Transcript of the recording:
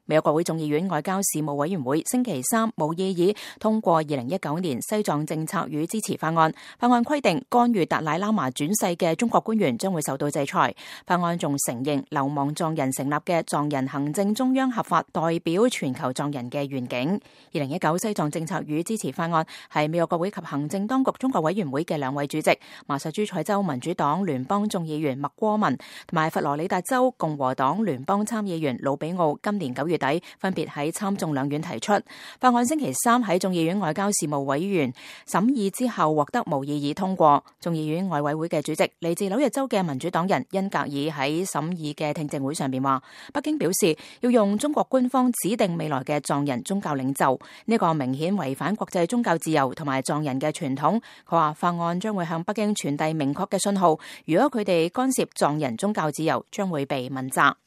美國國會眾議院外交事務委員會星期三無異議通過2019年西藏政策與支持法案。法案規定干預達賴喇嘛轉世嘅中國官員將會受到制裁。法案仲承認流亡藏人成立嘅藏人行政中央合法代表全球藏人嘅願景。2019西藏政策與支持法案係美國國會及行政當局中國委員會嘅兩位主席，麻薩諸塞州民主黨聯邦眾議員麥戈文同埋佛羅里達州共和黨聯邦參議員魯比奧今年9月底分別喺參眾兩院提出。法案星期三喺眾議院外交事務委員審議之後獲得無異議通過。眾議院外委會嘅主席嚟自紐約州嘅民主黨人恩格爾喺審議嘅聽證會上邊話，北京表示要用中國官方指定未來嘅藏人宗教領袖，呢個明顯違反國際宗教自由同埋藏人嘅傳統。佢話法案將會向北京傳遞明確嘅信號，如果佢哋干涉藏人宗教自由，將會被問責。